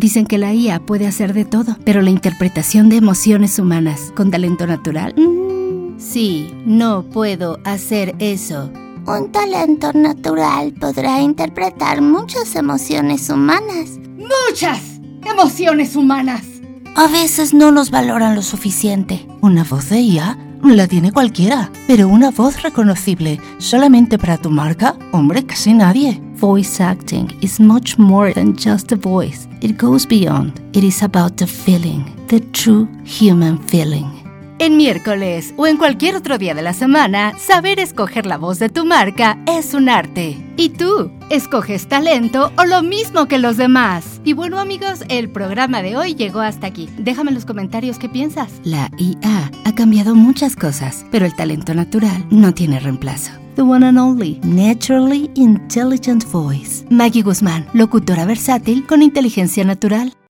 Dicen que la IA puede hacer de todo, pero la interpretación de emociones humanas con talento natural... Sí, no puedo hacer eso. Un talento natural podrá interpretar muchas emociones humanas. ¡Muchas emociones humanas! A veces no nos valoran lo suficiente. Una voz de IA la tiene cualquiera, pero una voz reconocible solamente para tu marca, hombre, casi nadie. Voice acting is much more than just a voice. It goes beyond. It is about the feeling, the true human feeling. En miércoles o en cualquier otro día de la semana, saber escoger la voz de tu marca es un arte. ¿Y tú? ¿Escoges talento o lo mismo que los demás? Y bueno, amigos, el programa de hoy llegó hasta aquí. Déjame en los comentarios qué piensas. La IA ha cambiado muchas cosas, pero el talento natural no tiene reemplazo. The one and only, naturally intelligent voice. Maggie Guzmán, locutora versátil con inteligencia natural.